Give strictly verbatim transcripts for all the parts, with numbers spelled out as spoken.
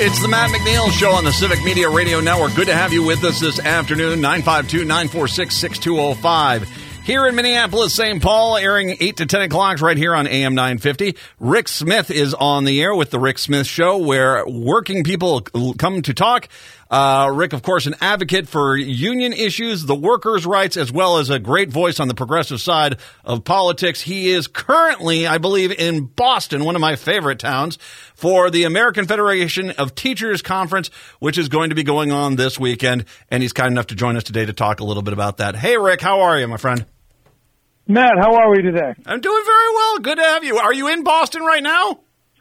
It's the Matt McNeil Show on the Civic Media Radio Network. Good to have you with us this afternoon. nine five two, nine four six, six two zero five. Here in Minneapolis, Saint Paul, airing eight to ten o'clock right here on A M nine fifty. Rick Smith is on the air with the Rick Smith Show, where working people come to talk. Uh, Rick, of course, an advocate for union issues, the workers' rights, as well as a great voice on the progressive side of politics. He is currently, I believe, in Boston, one of my favorite towns, for the American Federation of Teachers Conference, which is going to be going on this weekend. And he's kind enough to join us today to talk a little bit about that. Hey, Rick, how are you, my friend? Matt, how are we today? I'm doing very well. Good to have you. Are you in Boston right now?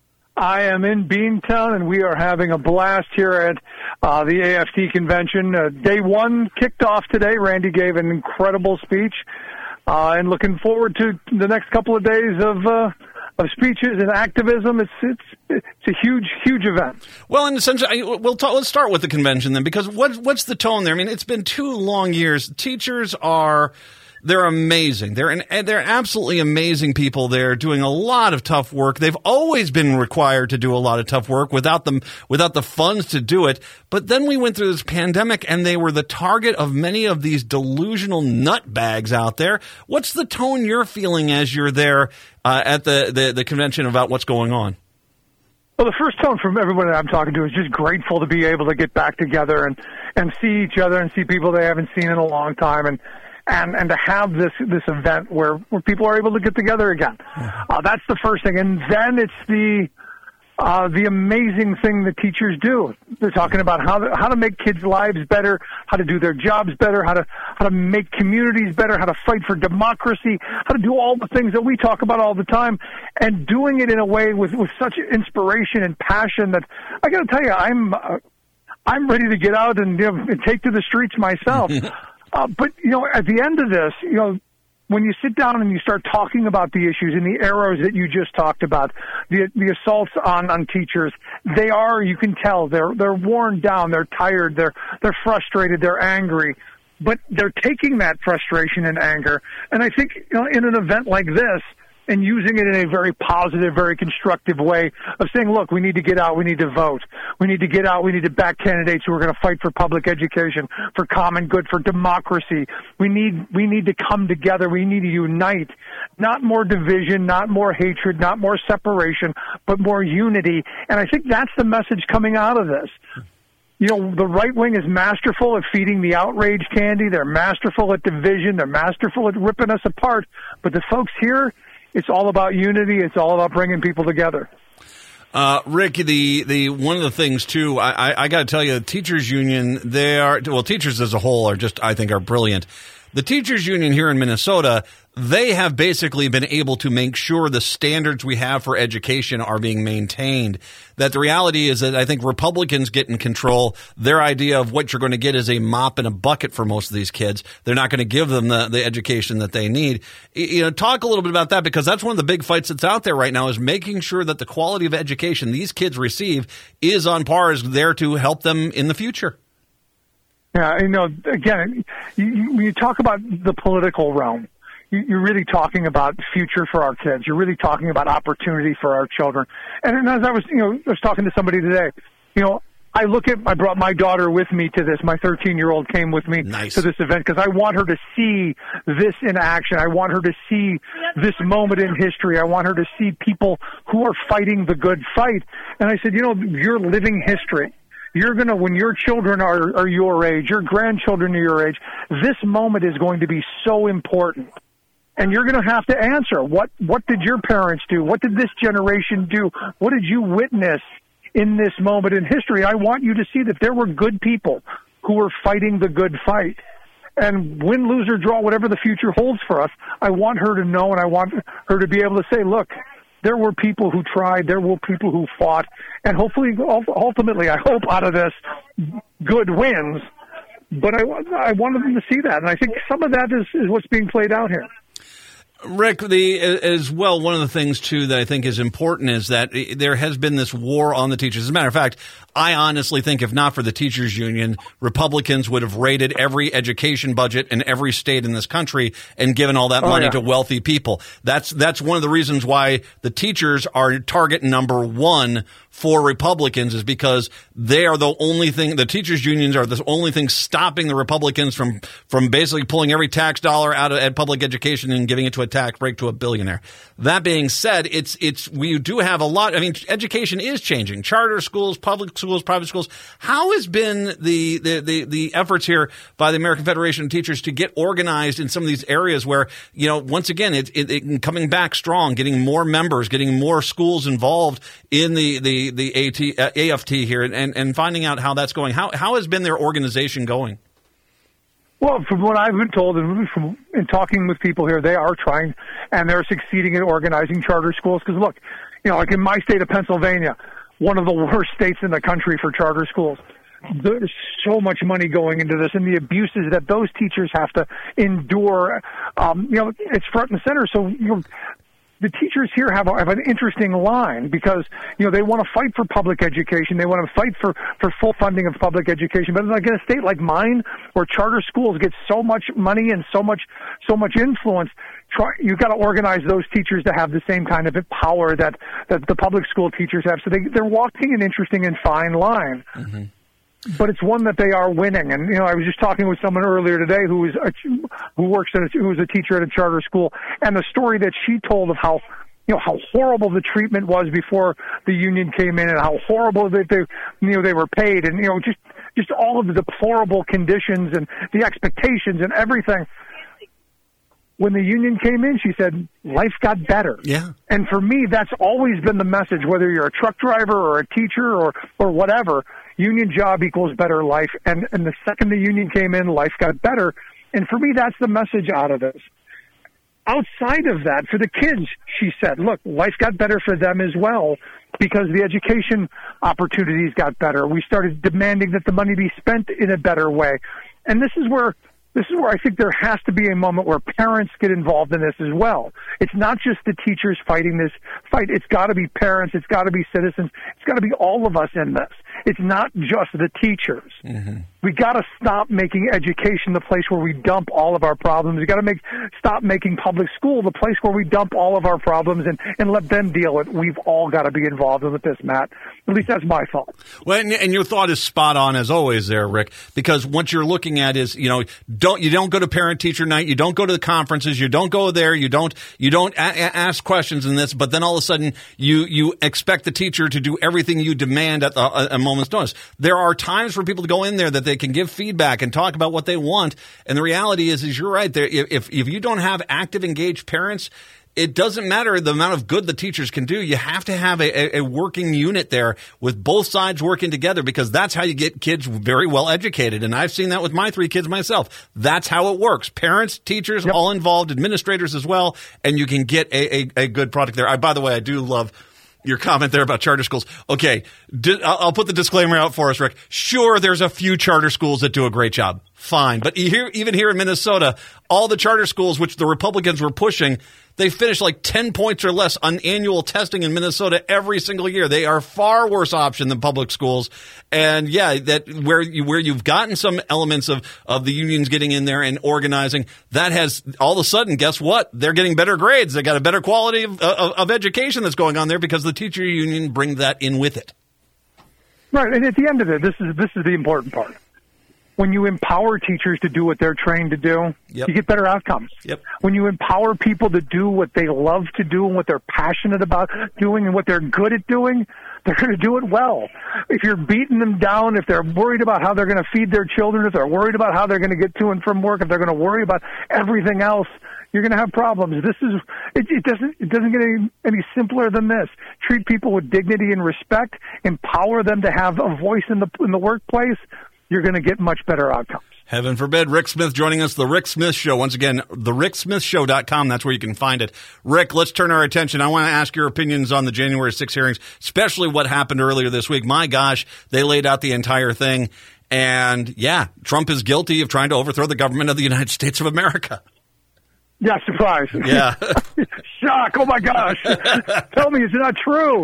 I am in Beantown, and we are having a blast here at uh, the A F T convention. Uh, day one kicked off today. Randy gave an incredible speech, uh, and looking forward to the next couple of days of uh, of speeches and activism. It's it's it's a huge, huge event. Well, in the sense, we'll talk, let's start with the convention then, because what what's the tone there? I mean, it's been two long years. Teachers are. They're amazing. They're an, they're absolutely amazing people. They're doing a lot of tough work. They've always been required to do a lot of tough work without them without the funds to do it. But then we went through this pandemic, and they were the target of many of these delusional nutbags out there. What's the tone you're feeling as you're there uh, at the, the the convention about what's going on? Well, the first tone from everyone that I'm talking to is just grateful to be able to get back together and and see each other and see people they haven't seen in a long time, and. And, and to have this, this event where, where people are able to get together again. Uh, that's the first thing. And then it's the, uh, the amazing thing that teachers do. They're talking about how to, how to make kids' lives better, how to do their jobs better, how to, how to make communities better, how to fight for democracy, how to do all the things that we talk about all the time, and doing it in a way with, with such inspiration and passion that I got to tell you, I'm, uh, I'm ready to get out and, you know, and take to the streets myself. Uh, but, you know, at the end of this, you know, when you sit down and you start talking about the issues and the arrows that you just talked about, the the assaults on, on teachers, they are, you can tell, they're they're worn down, they're tired, they're they're frustrated, they're angry, but they're taking that frustration and anger. And I think, you know, in an event like this, and using it in a very positive, very constructive way of saying, look, we need to get out, we need to vote. We need to get out, we need to back candidates who are going to fight for public education, for common good, for democracy. We need we need to come together, we need to unite. Not more division, not more hatred, not more separation, but more unity. And I think that's the message coming out of this. You know, the right wing is masterful at feeding the outrage candy. They're masterful at division. They're masterful at ripping us apart. But the folks here, it's all about unity. It's all about bringing people together. Uh, Rick, the, the one of the things too, I, I, I got to tell you, the teachers union, they are well, teachers as a whole are just, I think, are brilliant. The teachers union here in Minnesota, they have basically been able to make sure the standards we have for education are being maintained. That the reality is that I think Republicans get in control. Their idea of what you're going to get is a mop and a bucket for most of these kids. They're not going to give them the, the education that they need. You know, talk a little bit about that, because that's one of the big fights that's out there right now, is making sure that the quality of education these kids receive is on par, is there to help them in the future. Yeah, you know, again, you, you, when you talk about the political realm, you, you're really talking about the future for our kids. You're really talking about opportunity for our children. And, and as I was, you know, I was talking to somebody today, you know, I look at, I brought my daughter with me to this. My thirteen-year-old came with me nice. to this event because I want her to see this in action. I want her to see this moment in history. I want her to see people who are fighting the good fight. And I said, you know, you're living history. You're going to, when your children are, are your age, your grandchildren are your age, this moment is going to be so important. And you're going to have to answer, what, what did your parents do? What did this generation do? What did you witness in this moment in history? I want you to see that there were good people who were fighting the good fight. And win, lose, or draw, whatever the future holds for us, I want her to know, and I want her to be able to say, look, there were people who tried, there were people who fought, and hopefully, ultimately, I hope out of this, good wins. But I, I wanted them to see that, and I think some of that is, is what's being played out here. Rick, the as well, one of the things, too, that I think is important is that there has been this war on the teachers. As a matter of fact, I honestly think if not for the teachers union, Republicans would have raided every education budget in every state in this country and given all that oh, money yeah. to wealthy people. That's that's one of the reasons why the teachers are target number one for Republicans is because they are the only thing, the teachers unions are the only thing stopping the Republicans from, from basically pulling every tax dollar out of ed public education and giving it to a tax break to a billionaire. That being said, it's, it's, we do have a lot, I mean, education is changing. Charter schools, public schools, private schools. How has been the, the, the, the efforts here by the American Federation of Teachers to get organized in some of these areas where, you know, once again, it, it, it coming back strong, getting more members, getting more schools involved in the, the, the AT, uh, A F T here and, and finding out how that's going. How, how has been their organization going? Well, from what I've been told and from in talking with people here, they are trying and they're succeeding in organizing charter schools. Because look, you know, like in my state of Pennsylvania, one of the worst states in the country for charter schools. There's so much money going into this, and the abuses that those teachers have to endure. Um, you know, it's front and center. So you know, the teachers here have, a, have an interesting line because you know they want to fight for public education. They want to fight for, for full funding of public education. But like in a state like mine, where charter schools get so much money and so much so much influence, try, you've got to organize those teachers to have the same kind of power that that the public school teachers have. So they they're walking an interesting and fine line. Mm-hmm. But it's one that they are winning. And, you know, I was just talking with someone earlier today who is a, who works at a, who was a teacher at a charter school, and the story that she told of how, you know, how horrible the treatment was before the union came in and how horrible that they, you know, they were paid and, you know, just, just all of the deplorable conditions and the expectations and everything. When the union came in, she said, life got better. Yeah. And for me, that's always been the message, whether you're a truck driver or a teacher or, or whatever. Union job equals better life. And, and the second the union came in, life got better. And for me, that's the message out of this. Outside of that, for the kids, she said, look, life got better for them as well because the education opportunities got better. We started demanding that the money be spent in a better way. And this is where This is where I think there has to be a moment where parents get involved in this as well. It's not just the teachers fighting this fight. It's got to be parents. It's got to be citizens. It's got to be all of us in this. It's not just the teachers. Mm-hmm. We got to stop making education the place where we dump all of our problems. We got to make stop making public school the place where we dump all of our problems and, and let them deal with it. We've all got to be involved with this, Matt. At least that's my thought. Well, and, and your thought is spot on as always there, Rick, because what you're looking at is, you know, don't you don't go to parent-teacher night, you don't go to the conferences, you don't go there, you don't you don't a- a- ask questions in this, but then all of a sudden you you expect the teacher to do everything you demand at the, a, a moment's notice. There are times for people to go in there that they can give feedback and talk about what they want, and the reality is, is you're right there. If if you don't have active, engaged parents, it doesn't matter the amount of good the teachers can do. You have to have a, a working unit there with both sides working together because that's how you get kids very well educated. And I've seen that with my three kids myself. That's how it works. Parents, teachers, yep. all involved, administrators as well, and you can get a, a, a good product there. I, by the way, I do love your comment there about charter schools. Okay, di- I'll put the disclaimer out for us, Rick. Sure, there's a few charter schools that do a great job. Fine. But here, even here in Minnesota, all the charter schools, which the Republicans were pushing, they finish like ten points or less on annual testing in Minnesota every single year. They are far worse option than public schools. And yeah, that where you, where you've gotten some elements of, of the unions getting in there and organizing, that has all of a sudden, guess what? They're getting better grades. They got a better quality of, of, of education that's going on there because the teacher union bring that in with it. Right. And at the end of it, this is, this is the important part. When you empower teachers to do what they're trained to do, yep. you get better outcomes. Yep. When you empower people to do what they love to do and what they're passionate about doing and what they're good at doing, they're going to do it well. If you're beating them down, if they're worried about how they're going to feed their children, if they're worried about how they're going to get to and from work, if they're going to worry about everything else, you're going to have problems. This is it, it doesn't it doesn't get any, any simpler than this. Treat people with dignity and respect. Empower them to have a voice in the in the workplace. You're going to get much better outcomes. Heaven forbid. Rick Smith joining us, The Rick Smith Show. Once again, the rick smith show dot com. That's where you can find it. Rick, let's turn our attention. I want to ask your opinions on the January sixth hearings, especially what happened earlier this week. My gosh, they laid out the entire thing. And, yeah, Trump is guilty of trying to overthrow the government of the United States of America. Yeah, surprise. Yeah. Shock. Oh, my gosh. Tell me, is it not true?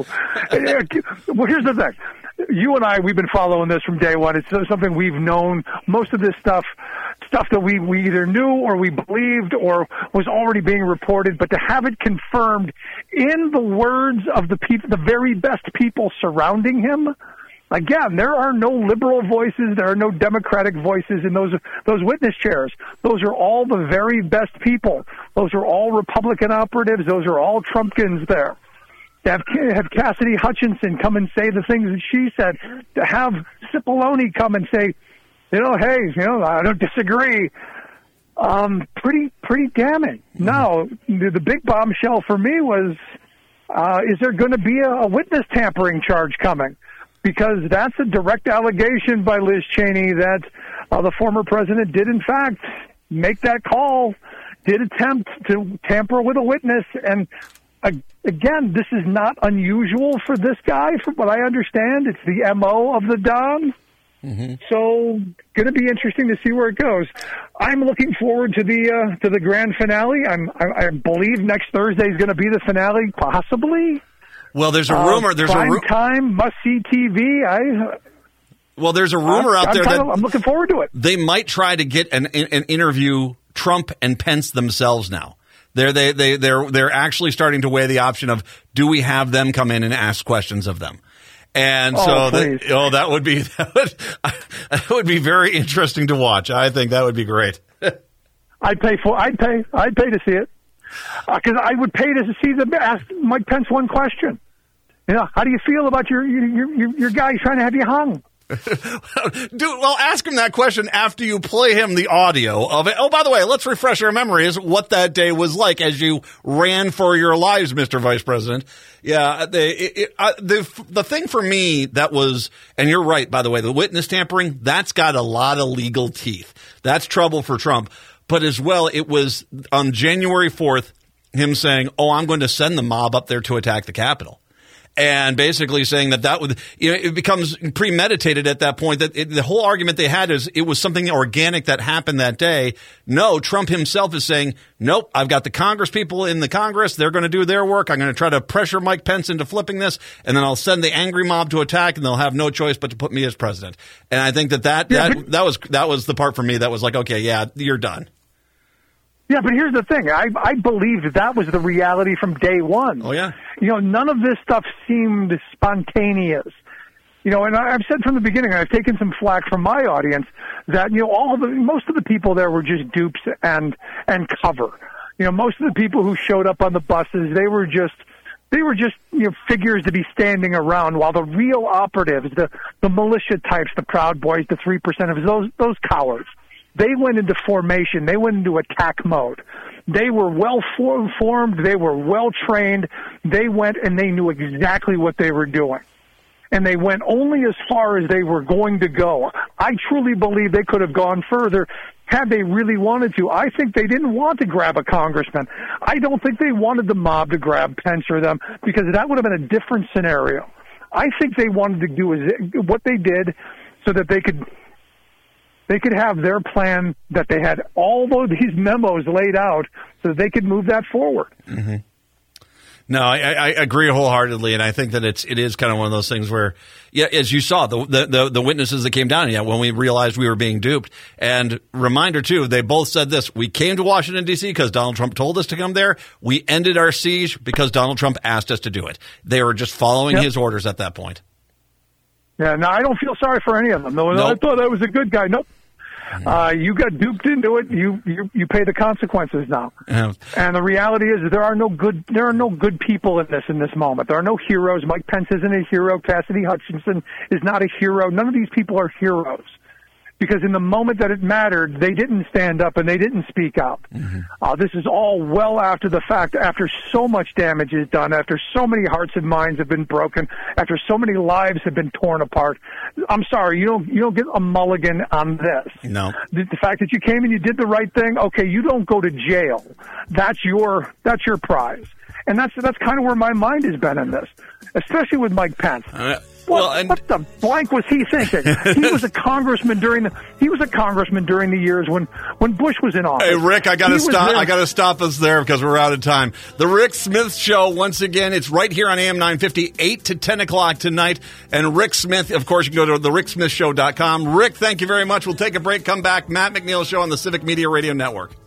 Well, here's the thing. You and I, we've been following this from day one. It's something we've known. Most of this stuff stuff that we, we either knew or we believed or was already being reported, but to have it confirmed in the words of the people, the very best people surrounding him. Again, there are no liberal voices, there are no Democratic voices in those those witness chairs. Those are all the very best people. Those are all Republican operatives. Those are all Trumpkins there. To have, have Cassidy Hutchinson come and say the things that she said. To have Cipollone come and say, you know, hey, you know, I don't disagree. Um, pretty, pretty damning. Mm-hmm. Now, the, the big bombshell for me was, uh, is there going to be a, a witness tampering charge coming? Because that's a direct allegation by Liz Cheney that uh, the former president did, in fact, make that call, did attempt to tamper with a witness. And uh, again, this is not unusual for this guy, from what I understand. It's the M O of the Don. Mm-hmm. So, going to be interesting to see where it goes. I'm looking forward to the uh, to the grand finale. I'm, I, I believe next Thursday is going to be the finale, possibly. Well, there's a rumor. There's uh, a ru- time must see T V. I. Well, there's a rumor I'm, out there I'm that of, I'm looking forward to it. They might try to get an an interview Trump and Pence themselves now. They're they they they're they're actually starting to weigh the option of, do we have them come in and ask questions of them? And oh, so that, oh, that would be that would, that would be very interesting to watch. I think that would be great. I'd pay for. I'd pay. I'd pay to see it because uh, I would pay to see them ask Mike Pence one question. You know, how do you feel about your your your, your guy trying to have you hung? Dude, well, ask him that question after you play him the audio of it. Oh, by the way, let's refresh our memories what that day was like as you ran for your lives, Mister Vice President. Yeah, the it, it, uh, the the thing for me that was, and you're right, by the way, the witness tampering, that's got a lot of legal teeth. That's trouble for Trump. But as well, it was on January fourth, him saying, oh, I'm going to send the mob up there to attack the Capitol. And basically saying that that would, you know, it becomes premeditated at that point. That it, the whole argument they had is it was something organic that happened that day. No, Trump himself is saying, nope, I've got the Congress people in the Congress. They're going to do their work. I'm going to try to pressure Mike Pence into flipping this, and then I'll send the angry mob to attack, and they'll have no choice but to put me as president. And I think that that yeah, that, but, that was that was the part for me that was like, okay, yeah, you're done. Yeah, but here's the thing. I I believed that was the reality from day one. Oh, yeah? You know, none of this stuff seemed spontaneous. You know, and I, I've said from the beginning, I've taken some flack from my audience that, you know, all of the, most of the people there were just dupes and, and cover. You know, most of the people who showed up on the buses, they were just, they were just, you know, figures to be standing around, while the real operatives, the, the militia types, the Proud Boys, the three percenters, those, those cowards, they went into formation. They went into attack mode. They were well formed. They were well trained. They went and they knew exactly what they were doing. And they went only as far as they were going to go. I truly believe they could have gone further had they really wanted to. I think they didn't want to grab a congressman. I don't think they wanted the mob to grab Pence or them, because that would have been a different scenario. I think they wanted to do is what they did so that they could They could have their plan, that they had all of these memos laid out so that they could move that forward. Mm-hmm. No, I, I agree wholeheartedly, and I think that it's it is kind of one of those things where, yeah, as you saw, the the, the witnesses that came down, yeah, when we realized we were being duped. And reminder, too, they both said this: we came to Washington, D C because Donald Trump told us to come there. We ended our siege because Donald Trump asked us to do it. They were just following yep. his orders at that point. Yeah, no, I don't feel sorry for any of them. No, nope. I thought I was a good guy. Nope. Uh, you got duped into it. You, you you pay the consequences now. Yeah. And the reality is that there are no good there are no good people in this in this moment. There are no heroes. Mike Pence isn't a hero. Cassidy Hutchinson is not a hero. None of these people are heroes, because in the moment that it mattered, they didn't stand up and they didn't speak out. Mm-hmm. Uh, this is all well after the fact, after so much damage is done, after so many hearts and minds have been broken, after so many lives have been torn apart. I'm sorry, you don't you don't get a mulligan on this. No. The, the fact that you came and you did the right thing, okay, you don't go to jail. That's your that's your prize. And that's that's kind of where my mind has been in this, especially with Mike Pence. Uh, What, Well, and- what the blank was he thinking? He was a congressman during the he was a congressman during the years when, when Bush was in office. Hey, Rick, I got to He was stop. there- I got to stop us there because we're out of time. The Rick Smith Show, once again, it's right here on A M nine fifty, eight to ten o'clock tonight. And Rick Smith, of course, you can go to the rick smith show dot com. Rick, thank you very much. We'll take a break, come back. Matt McNeil Show on the Civic Media Radio Network.